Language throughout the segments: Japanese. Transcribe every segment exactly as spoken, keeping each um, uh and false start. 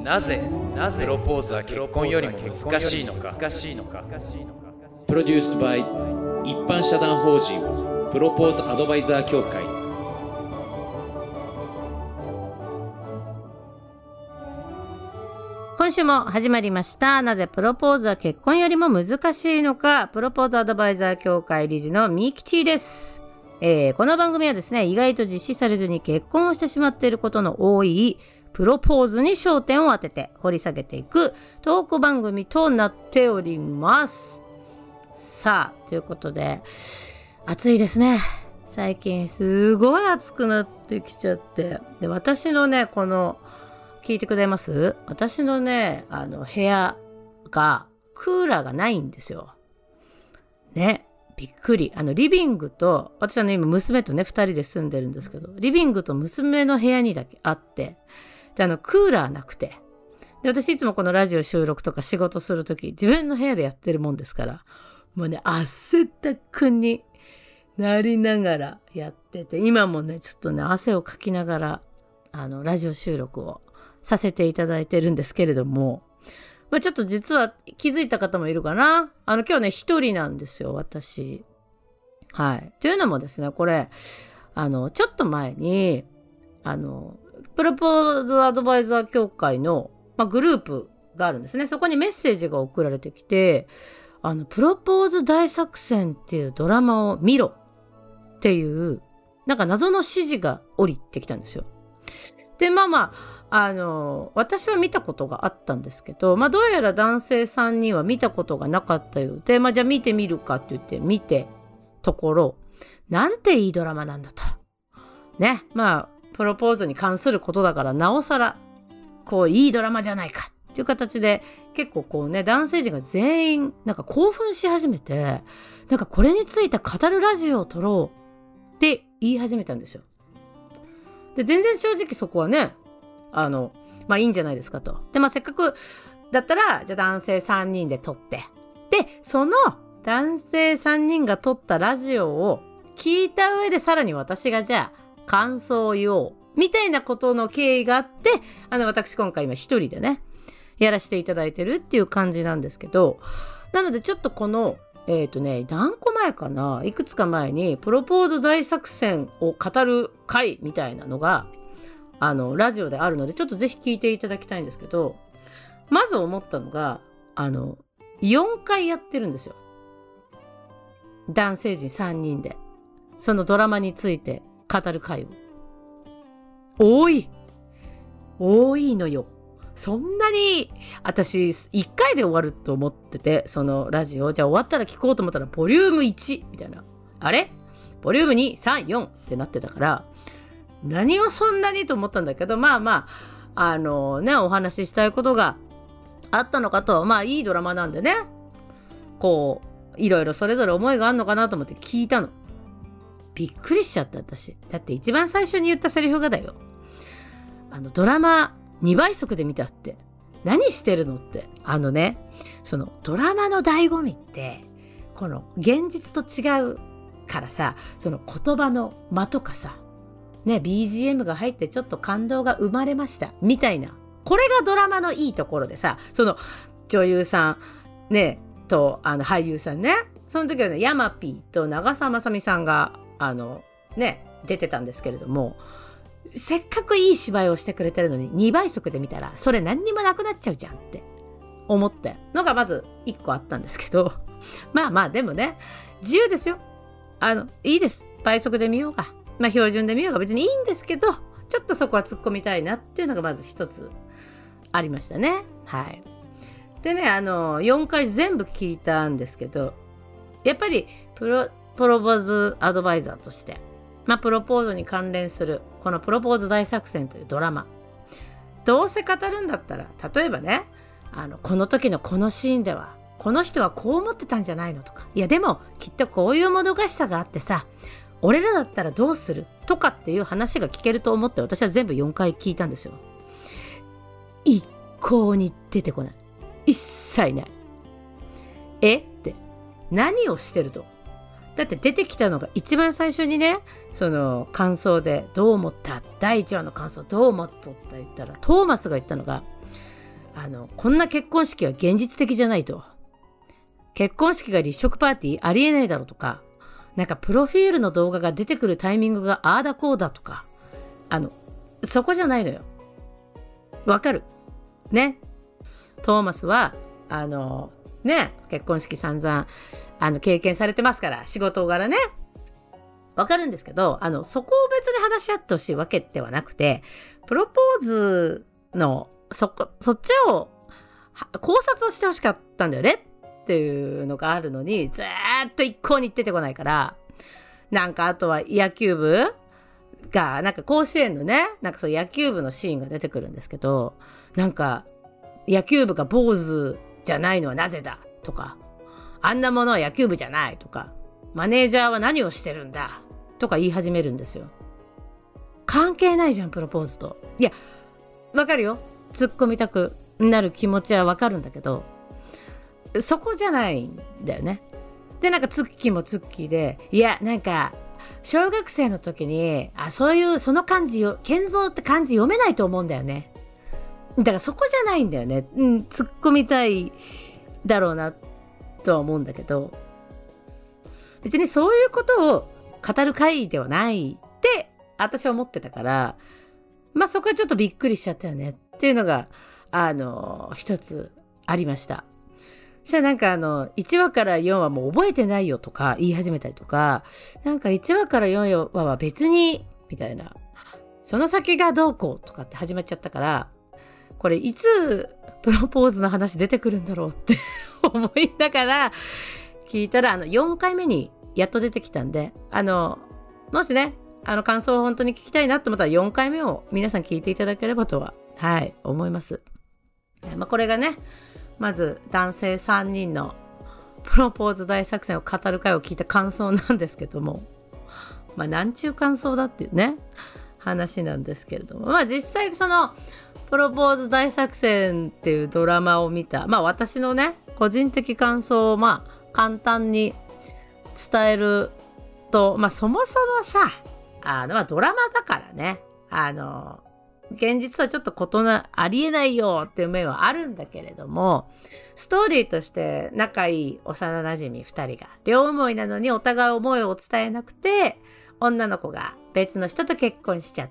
なぜプロポーズは結婚よりも難しいのか。 プロデュースバイ一般社団法人プロポーズアドバイザー協会。 今週も始まりました。なぜプロポーズは結婚よりも難しいのか。プロポーズアドバイザー協会理事のミキティです。えー、この番組はですね、意外と実施されずに結婚をしてしまっていることの多いプロポーズに焦点を当てて掘り下げていくトーク番組となっております。さあ、ということで、暑いですね。最近すごい暑くなってきちゃって。で、私のね、この、聞いてくれます?私のね、あの、部屋が、クーラーがないんですよ。ね。びっくり。あの、リビングと、私はね、今娘とね、二人で住んでるんですけど、リビングと娘の部屋にだけあって、で、あの、クーラーなくて。で、私いつもこのラジオ収録とか仕事するとき、自分の部屋でやってるもんですから、もうね、汗だくになりながらやってて、今もね、ちょっとね、汗をかきながら、あの、ラジオ収録をさせていただいてるんですけれども、まあ、ちょっと実は気づいた方もいるかな。あの、今日ね、一人なんですよ、私。はい。というのもですね、これ、あの、ちょっと前に、あの、プロポーズアドバイザー協会の、まあ、グループがあるんですね。そこにメッセージが送られてきて、あの、プロポーズ大作戦っていうドラマを見ろっていう、なんか謎の指示が降りてきたんですよ。で、まあまあ、あの、私は見たことがあったんですけど、まあどうやら男性さんにんは見たことがなかったようで、まあじゃあ見てみるかって言って見て、ところ、なんていいドラマなんだと。ね、まあ、プロポーズに関することだからなおさら、こういいドラマじゃないかっていう形で、結構こうね、男性陣が全員、なんか興奮し始めて、なんかこれについて語るラジオを撮ろうって言い始めたんですよ。で、全然正直そこはね、あの、まあいいんじゃないですかと。で、まあせっかくだったら、じゃあ男性さんにんで撮って。で、その男性さんにんが撮ったラジオを聞いた上でさらに私がじゃあ感想を言おう。みたいなことの経緯があって、あの私今回今一人でね、やらせていただいてるっていう感じなんですけど、なのでちょっとこの、えっとね、何個前かな?いくつか前に、プロポーズ大作戦を語る回みたいなのが、あの、ラジオであるので、ちょっとぜひ聞いていただきたいんですけど、まず思ったのが、あの、よんかいやってるんですよ。男性陣さんにんで。そのドラマについて語る回を。多い多いのよ。そんなに、私、いっかいで終わると思ってて、そのラジオ。じゃあ終わったら聞こうと思ったら、ボリュームいちみたいな。あれボリュームに、さん、よんってなってたから、何をそんなにと思ったんだけど、まあまあ、あのね、お話ししたいことがあったのかと、まあいいドラマなんでね、こう、いろいろそれぞれ思いがあるのかなと思って聞いたの。びっくりしちゃった、私。だって一番最初に言ったセリフがだよ。あの、ドラマにばい速で見たって、何してるのって。あのね、そのドラマの醍醐味って、この現実と違うからさ、その言葉の間とかさ、ね、ビージーエム が入ってちょっと感動が生まれました。みたいな。これがドラマのいいところでさ、その女優さん、ね、と、あの俳優さんね。その時はね、ヤマピーと長澤まさみさんが、あの、ね、出てたんですけれども、せっかくいい芝居をしてくれてるのににばい速で見たら、それ何にもなくなっちゃうじゃんって思ったのがまずいっこあったんですけど、まあまあでもね、自由ですよ。あの、いいです。倍速で見ようが。まあ標準で見ようが別にいいんですけど、ちょっとそこは突っ込みたいなっていうのがまず一つありましたね。はい。でね、あの、よんかい全部聞いたんですけど、やっぱりプロ、プロポーズアドバイザーとして、まあプロポーズに関連する、このプロポーズ大作戦というドラマ。どうせ語るんだったら、例えばね、あの、この時のこのシーンでは、この人はこう思ってたんじゃないのとか、いやでもきっとこういうもどかしさがあってさ、俺らだったらどうするとかっていう話が聞けると思って私は全部よんかい聞いたんですよ。一向に出てこない。一切ない。えって何をしてると。だって出てきたのが一番最初にね、その感想でどう思っただいいちわの感想どう思っとった言ったらトーマスが言ったのが、 あの、こんな結婚式は現実的じゃないと。結婚式が立食パーティーありえないだろうとか、なんかプロフィールの動画が出てくるタイミングがああだこうだとか、あの、そこじゃないのよ。わかるね。トーマスは、あの、ね、結婚式散々、あの、経験されてますから、仕事柄ね。わかるんですけど、あの、そこを別に話し合ってほしいわけではなくて、プロポーズの、そこ、そっちを、考察をしてほしかったんだよねっていうのがあるのに、ずーっと一向に出てこないから、なんかあとは野球部が、なんか甲子園のね、なんかそう野球部のシーンが出てくるんですけど、なんか、野球部が坊主じゃないのはなぜだとか、あんなものは野球部じゃないとか、マネージャーは何をしてるんだとか言い始めるんですよ。関係ないじゃん、プロポーズと。いや、わかるよ。突っ込みたくなる気持ちはわかるんだけど、そこじゃないんだよね。で、なんかツッキーもツッキーで、いや、なんか、小学生の時に、あ、そういう、その漢字を、健三って漢字読めないと思うんだよね。だからそこじゃないんだよね。うん、突っ込みたいだろうな、とは思うんだけど、別にそういうことを語る会ではないって、私は思ってたから、まあそこはちょっとびっくりしちゃったよねっていうのが、あの、一つありました。そしたらなんかあの、いちわからよんわもう覚えてないよとか言い始めたりとか、なんかいちわからよんわは別に、みたいな、その先がどうこうとかって始まっちゃったから、これいつプロポーズの話出てくるんだろうって思いながら聞いたら、あの、よんかいめにやっと出てきたんで、あの、もしね、あの感想を本当に聞きたいなと思ったらよんかいめを皆さん聞いていただければとは、はい、思います。まあ、これがね、まず男性さんにんのプロポーズ大作戦を語る会を聞いた感想なんですけども、まあ、なんちゅう感想だっていうね、話なんですけれども、まあ実際そのプロポーズ大作戦っていうドラマを見た、まあ私のね、個人的感想をまあ簡単に伝えると、まあそもそもさ、あの、まあドラマだからね、あの、現実とはちょっと異な、ありえないよっていう面はあるんだけれども、ストーリーとして仲いい幼馴染ふたりが両思いなのにお互い思いを伝えなくて、女の子が別の人と結婚しちゃって、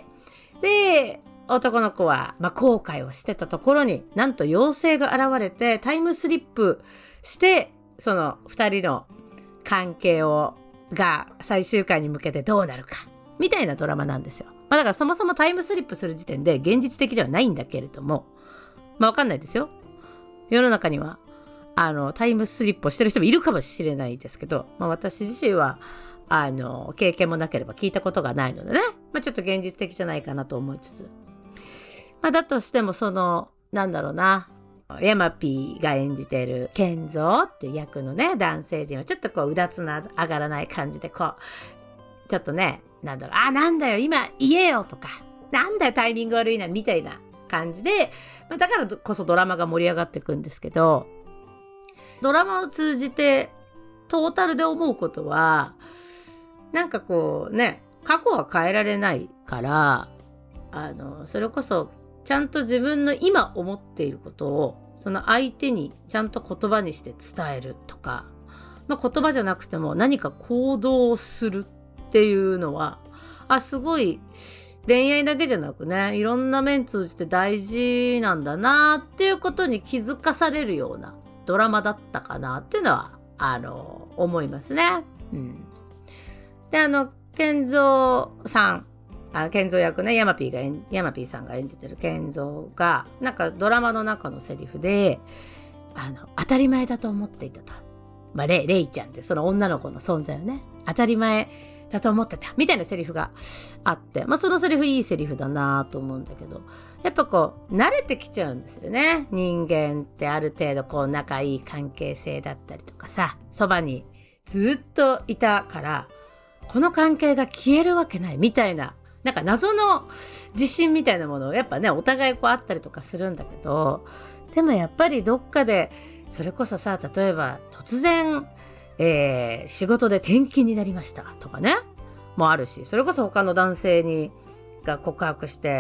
で、男の子は、まあ、後悔をしてたところに、なんと妖精が現れてタイムスリップして、その二人の関係を、が最終回に向けてどうなるか、みたいなドラマなんですよ。まあ、だからそもそもタイムスリップする時点で現実的ではないんだけれども、まあわかんないですよ。世の中には、あの、タイムスリップをしてる人もいるかもしれないですけど、まあ私自身は、あの、経験もなければ聞いたことがないのでね、まあちょっと現実的じゃないかなと思いつつ。まあだとしてもその、なんだろうな、ヤマピーが演じているケンゾーっていう役のね、男性陣はちょっとこう、うだつな上がらない感じでこう、ちょっとね、なんだろう、あ、なんだよ、今言えよとか、なんだよ、タイミング悪いな、みたいな感じで、まあ、だからこそドラマが盛り上がっていくんですけど、ドラマを通じて、トータルで思うことは、なんかこうね、過去は変えられないから、あの、それこそ、ちゃんと自分の今思っていることを、その相手にちゃんと言葉にして伝えるとか、まあ、言葉じゃなくても何か行動をするっていうのは、あ、すごい恋愛だけじゃなくね、いろんな面通じて大事なんだなっていうことに気づかされるようなドラマだったかなっていうのは、あの、思いますね。うん。で、あの、ケンゾーさん、あ、ケンゾー役ね、ヤマピーが演、ヤマピーさんが演じてるケンゾーが、なんかドラマの中のセリフで、あの、当たり前だと思っていたと。まあ、レイ、レイちゃんってその女の子の存在をね、当たり前だと思ってたみたいなセリフがあって、まあそのセリフいいセリフだなと思うんだけど、やっぱこう慣れてきちゃうんですよね。人間ってある程度こう仲いい関係性だったりとかさ、そばにずっといたからこの関係が消えるわけないみたいな、なんか謎の自信みたいなものをやっぱねお互いこうあったりとかするんだけど、でもやっぱりどっかでそれこそさ、例えば突然えー、仕事で転勤になりましたとかね、もあるし、それこそ他の男性にが告白して、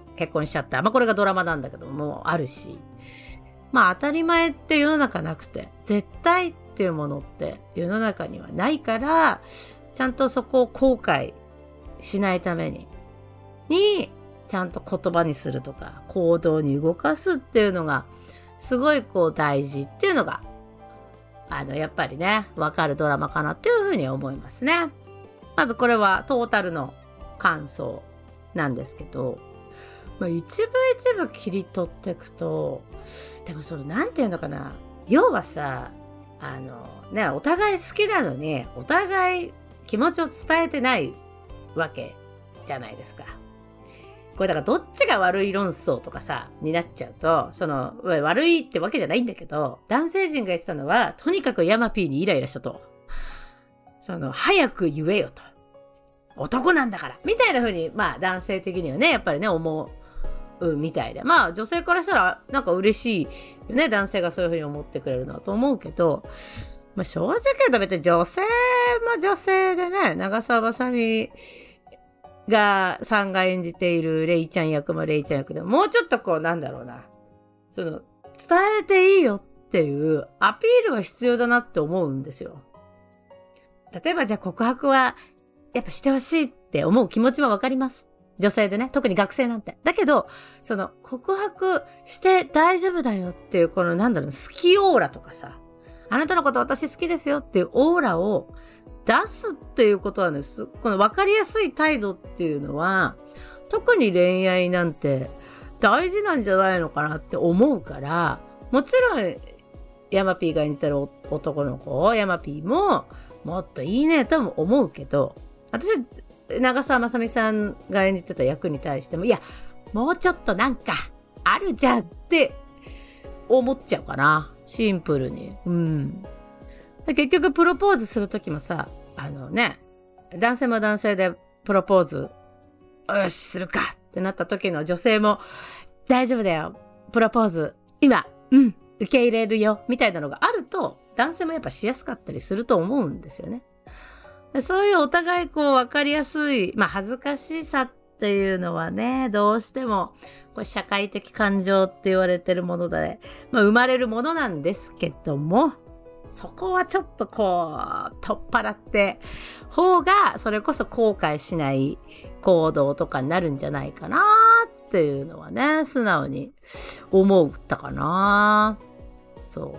結婚しちゃった。まあこれがドラマなんだけどもあるし。まあ当たり前って世の中なくて、絶対っていうものって世の中にはないから、ちゃんとそこを後悔しないために、に、ちゃんと言葉にするとか、行動に動かすっていうのが、すごいこう大事っていうのが、あの、やっぱりね、わかるドラマかなっていうふうに思いますね。まずこれはトータルの感想なんですけど、まあ、一部一部切り取っていくと、でもそれなんていうのかな。要はさ、あの、ね、お互い好きなのに、お互い気持ちを伝えてないわけじゃないですか。これだからどっちが悪い論争とかさ、になっちゃうと、その、悪いってわけじゃないんだけど、男性陣が言ってたのは、とにかくヤマピーにイライラしたと。その、早く言えよと。男なんだから。みたいな風に、まあ男性的にはね、やっぱりね、思うみたいで。まあ女性からしたら、なんか嬉しいよね、男性がそういう風に思ってくれるのはと思うけど、まあ正直言うと別に女性も女性でね、長澤まさみ、が、さんが演じているレイちゃん役もレイちゃん役でもうちょっとこうなんだろうな。その、伝えていいよっていうアピールは必要だなって思うんですよ。例えばじゃあ告白はやっぱしてほしいって思う気持ちもわかります。女性でね、特に学生なんて。だけど、その告白して大丈夫だよっていうこのなんだろう、好きオーラとかさ、あなたのこと私好きですよっていうオーラを出すっていうことはね、この分かりやすい態度っていうのは、特に恋愛なんて大事なんじゃないのかなって思うから、もちろん、ヤマピーが演じてる男の子、ヤマピーも、もっといいねとも思うけど、私は長澤まさみさんが演じてた役に対しても、いや、もうちょっとなんか、あるじゃんって思っちゃうかな。シンプルに。うん。結局プロポーズするときもさ、あのね、男性も男性でプロポーズ、よし、するかってなった時の女性も、大丈夫だよ、プロポーズ、今、うん、受け入れるよ、みたいなのがあると、男性もやっぱしやすかったりすると思うんですよね。そういうお互いこう分かりやすい、まあ恥ずかしさっていうのはね、どうしても、これ社会的感情って言われてるもので、まあ生まれるものなんですけども、そこはちょっとこう、取っ払って、方が、それこそ後悔しない行動とかになるんじゃないかなっていうのはね、素直に思ったかな。そう。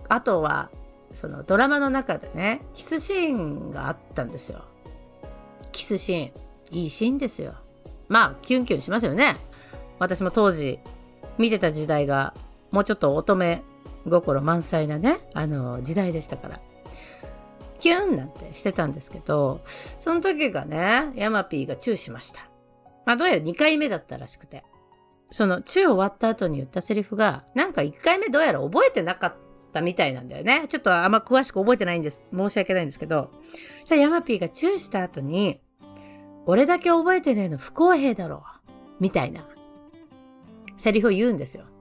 あとは、そのドラマの中でね、キスシーンがあったんですよ。キスシーン。いいシーンですよ。まあ、キュンキュンしますよね。私も当時、見てた時代が、もうちょっと乙女、心満載なね、あの時代でしたから。キュンなんてしてたんですけど、その時がね、ヤマピーがチューしました。まあどうやらにかいめだったらしくて。そのチュー終わった後に言ったセリフが、なんかいっかいめどうやら覚えてなかったみたいなんだよね。ちょっとあんま詳しく覚えてないんです。申し訳ないんですけど。さあヤマピーがチューした後に、俺だけ覚えてねえの不公平だろ。みたいなセリフを言うんですよ。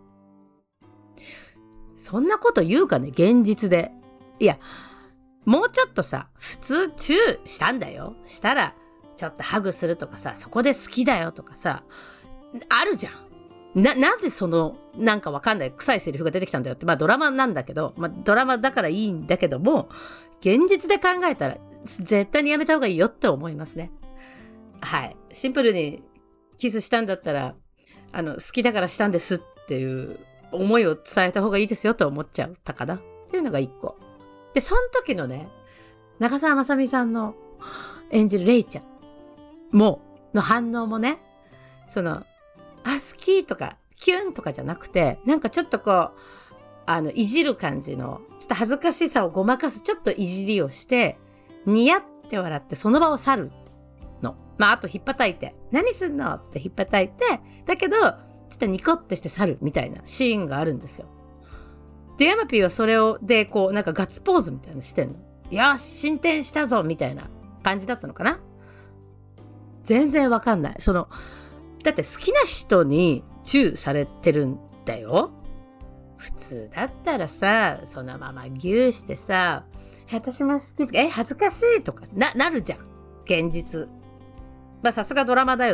そんなこと言うかね、現実で。いや、もうちょっとさ、普通チューしたんだよ。したら、ちょっとハグするとかさ、そこで好きだよとかさ、あるじゃん。な、なぜその、なんかわかんない臭いセリフが出てきたんだよって、まあドラマなんだけど、まあドラマだからいいんだけども、現実で考えたら、絶対にやめた方がいいよって思いますね。はい。シンプルにキスしたんだったら、あの、好きだからしたんですっていう、思いを伝えた方がいいですよと思っちゃったかなっていうのが一個。で、その時のね、長澤まさみさんの演じるレイちゃんも、の反応もね、その、あ、好きとか、キュンとかじゃなくて、なんかちょっとこう、あの、いじる感じの、ちょっと恥ずかしさをごまかす、ちょっといじりをして、ニヤって笑ってその場を去るの。まあ、あと、ひっぱたいて、何すんのってひっぱたいて、だけど、ちょっとニコってして去るみたいなシーンがあるんですよ。で、ヤマピーはそれを、で、こう、なんかガッツポーズみたいなのしてんの。よし、進展したぞみたいな感じだったのかな。全然わかんない。その、だって好きな人にチューされてるんだよ。普通だったらさ、そのままギューしてさ、私も好きです。え、恥ずかしいとかな、なるじゃん。現実。まあさすがドラマだよねっ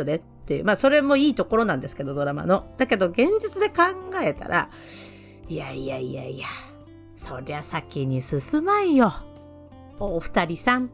っていう。まあそれもいいところなんですけど、ドラマの。だけど現実で考えたら、いやいやいやいや、そりゃ先に進まんよ。お二人さんって、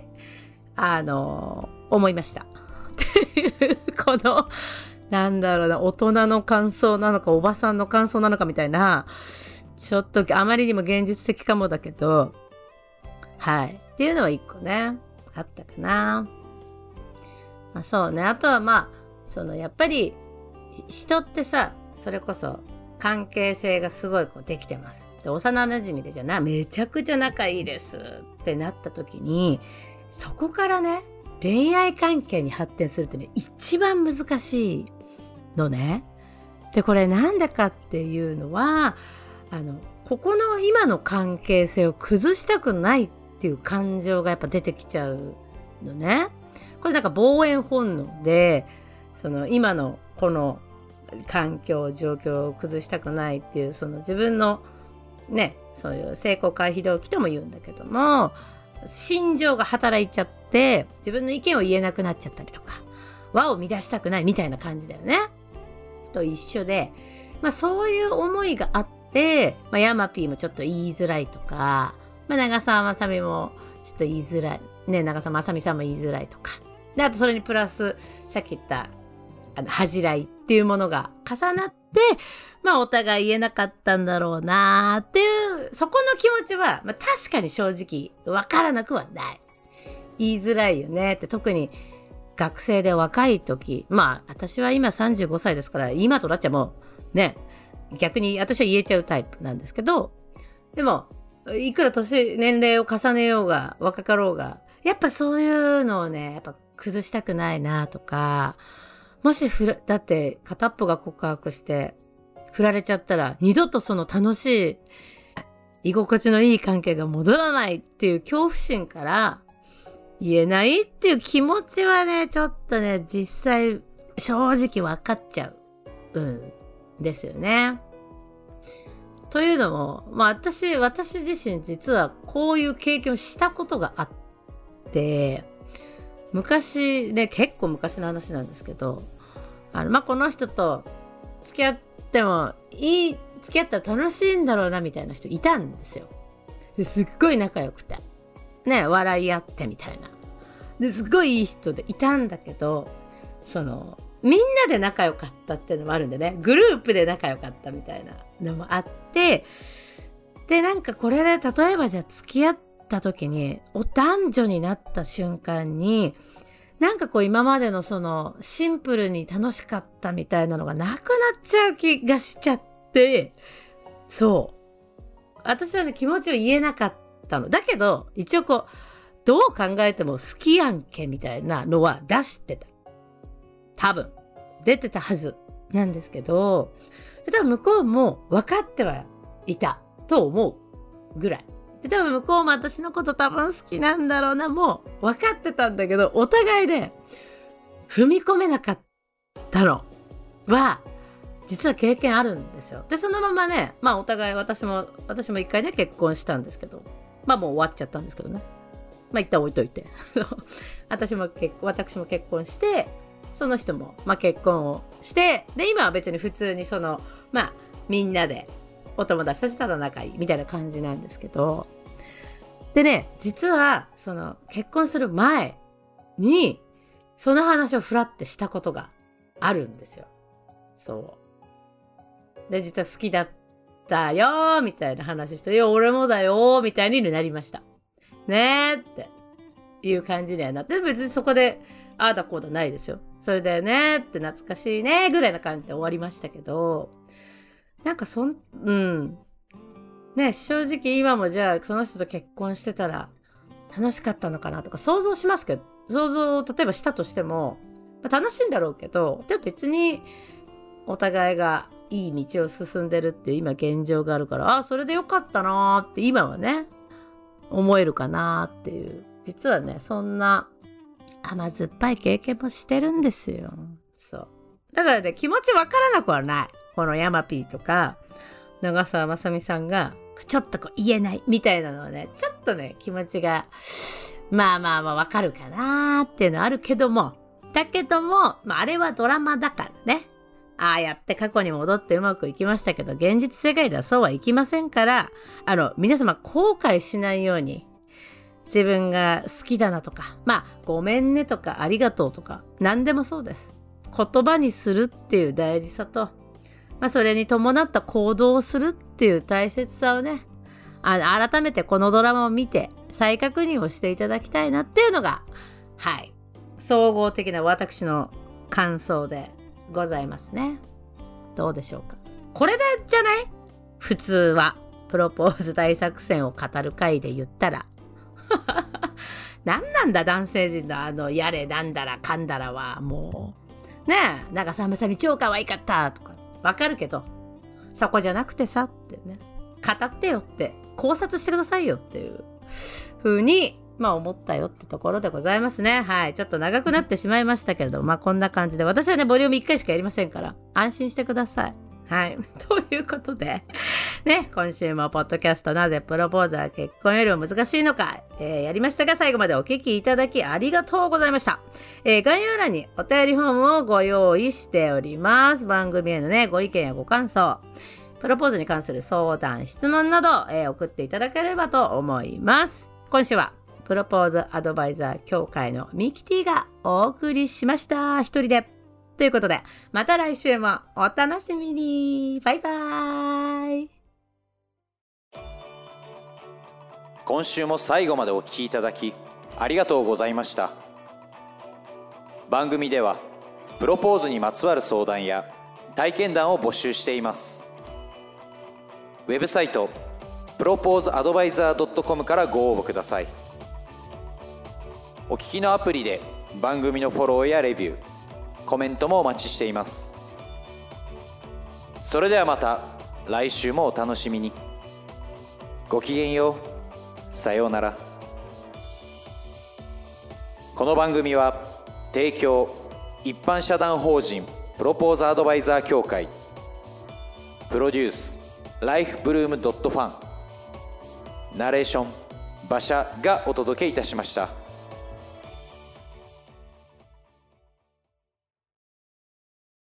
あのー、思いました。っていう、この、なんだろうな、大人の感想なのか、おばさんの感想なのかみたいな、ちょっとあまりにも現実的かもだけど、はい。っていうのは一個ね、あったかな。まあそうね。あとはまあ、そのやっぱり人ってさ、それこそ関係性がすごいこうできてます。で、幼馴染でじゃな、めちゃくちゃ仲いいですってなった時に、そこからね、恋愛関係に発展するってね、一番難しいのね。で、これなんでかっていうのは、あの、ここの今の関係性を崩したくないっていう感情がやっぱ出てきちゃうのね。これなんか防衛本能で、その今のこの環境、状況を崩したくないっていう、その自分のね、そういう成功回避動機とも言うんだけども、心情が働いちゃって、自分の意見を言えなくなっちゃったりとか、輪を乱したくないみたいな感じだよね。と一緒で、まあそういう思いがあって、まあヤマピーもちょっと言いづらいとか、まあ長澤まさみもちょっと言いづらい。ね、長澤まさみさんも言いづらいとか。で、あとそれにプラス、さっき言った、あの、恥じらいっていうものが重なって、まあお互い言えなかったんだろうなーっていう、そこの気持ちは、まあ確かに正直わからなくはない。言いづらいよねって、特に学生で若い時、まあ私は今さんじゅうごさいですから、今となっちゃもう、ね、逆に私は言えちゃうタイプなんですけど、でも、いくら年、年齢を重ねようが、若かろうが、やっぱそういうのをね、やっぱ崩したくないなとか、もしふら、だって片っぽが告白して振られちゃったら二度とその楽しい居心地のいい関係が戻らないっていう恐怖心から言えないっていう気持ちはね、ちょっとね、実際正直分かっちゃう。うん。ですよね。というのも、まあ私、私自身実はこういう経験をしたことがあって、昔ね、結構昔の話なんですけど、あの、まあ、この人と付き合ってもいい、付き合ったら楽しいんだろうなみたいな人いたんですよ。ですっごい仲良くて。ね、笑い合ってみたいな。ですっごいいい人でいたんだけど、その、みんなで仲良かったっていうのもあるんでね、グループで仲良かったみたいなのもあって、で、なんかこれで例えばじゃあ付き合った時に、お男女になった瞬間に、なんかこう今までのそのシンプルに楽しかったみたいなのがなくなっちゃう気がしちゃって、そう。私はね、気持ちを言えなかったの。だけど、一応こう、どう考えても好きやんけみたいなのは出してた。多分。出てたはずなんですけど、多分向こうも分かってはいたと思うぐらい。で、多分向こうも私のこと多分好きなんだろうな、もう分かってたんだけど、お互いで踏み込めなかったのは、実は経験あるんですよ。で、そのままね、まあお互い私も、私も一回ね、結婚したんですけど、まあもう終わっちゃったんですけどね。まあ一旦置いといて。私も結婚、私も結婚して、その人も、まあ結婚をして、で、今は別に普通にその、まあみんなで、お友達としてただ仲いいみたいな感じなんですけど。でね、実は、その、結婚する前に、その話をふらってしたことがあるんですよ。そう。で、実は好きだったよーみたいな話して、いや、俺もだよーみたいになりました。ねーっていう感じにはなって、別にそこで、ああだこうだないですよ。それでねーって懐かしいねーぐらいな感じで終わりましたけど、なんかそん、うん。ね、正直今もじゃあその人と結婚してたら楽しかったのかなとか想像しますけど、想像を例えばしたとしても、まあ、楽しいんだろうけど、でも別にお互いがいい道を進んでるっていう今現状があるから、ああ、それでよかったなーって今はね、思えるかなーっていう。実はね、そんな甘酸っぱい経験もしてるんですよ。そう。だからね、気持ちわからなくはない。このヤマピーとか、長澤まさみさんが、ちょっとこう言えないみたいなのはね、ちょっとね、気持ちが、まあまあまあわかるかなーっていうのはあるけども、 だけども、まあ、あれはドラマだからね。ああやって過去に戻ってうまくいきましたけど、現実世界ではそうはいきませんから、あの、皆様後悔しないように、自分が好きだなとか、まあ、ごめんねとか、ありがとうとか、何でもそうです。言葉にするっていう大事さと、まあ、それに伴った行動をするっていう大切さをね、あの、改めてこのドラマを見て、再確認をしていただきたいなっていうのが、はい、総合的な私の感想でございますね。どうでしょうか。これでじゃない？普通はプロポーズ大作戦を語る回で言ったら何なんだ男性陣のあのやれなんだらかんだらはもうねえ、なんかさまさみ超可愛かったとかわかるけど、そこじゃなくてさってね、語ってよって考察してくださいよっていう風にまあ思ったよってところでございますね。はい。ちょっと長くなってしまいましたけれども、まあこんな感じで、私はね、ボリュームいっかいしかやりませんから、安心してください。はい。ということで、ね、今週もポッドキャストなぜプロポーズは結婚よりも難しいのか、えー、やりましたが、最後までお聞きいただきありがとうございました。えー、概要欄にお便りフォームをご用意しております。番組へのね、ご意見やご感想、プロポーズに関する相談、質問など、えー、送っていただければと思います。今週は、プロポーズアドバイザー協会のミキティがお送りしました。一人で。ということで、また来週もお楽しみに。バイバーイ。 今週も最後までお聞きいただきありがとうございました。番組ではプロポーズにまつわる相談や体験談を募集しています。ウェブサイトプロポーズアドバイザー ドットコム からご応募ください。お聞きのアプリで番組のフォローやレビュー、コメントもお待ちしています。それではまた来週もお楽しみに。ごきげんよう。さようなら。この番組は提供一般社団法人プロポーズアドバイザー協会、プロデュースライフブルームドットファン、ナレーション馬車がお届けいたしました。